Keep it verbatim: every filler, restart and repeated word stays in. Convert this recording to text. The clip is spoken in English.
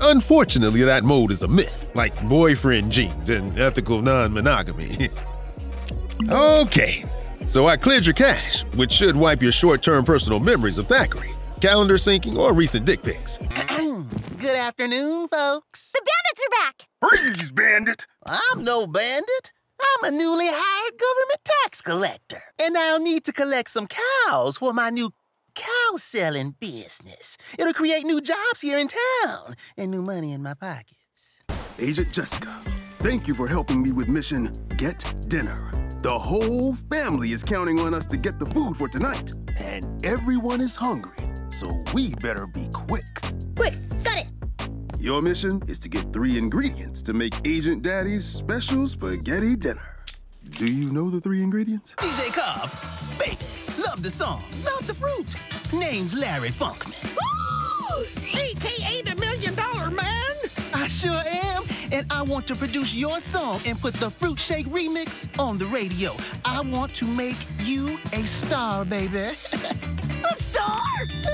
Unfortunately, that mode is a myth, like boyfriend jeans and ethical non-monogamy. Okay, so I cleared your cache, which should wipe your short-term personal memories of Thackeray, calendar syncing, or recent dick pics. Good afternoon, folks. The bandits are back! Freeze, bandit! I'm no bandit. I'm a newly hired government tax collector, and I'll need to collect some cows for my new cow-selling business. It'll create new jobs here in town and new money in my pockets. Agent Jessica, thank you for helping me with mission Get Dinner. The whole family is counting on us to get the food for tonight, and everyone is hungry, so we better be quick. Quick, got it! Your mission is to get three ingredients to make Agent Daddy's special spaghetti dinner. Do you know the three ingredients? D J Cobb, baby, love the song, love the fruit. Name's Larry Funkman. Ooh, A K A the Million Dollar Man. I sure am, and I want to produce your song and put the Fruit Shake remix on the radio. I want to make you a star, baby. A star?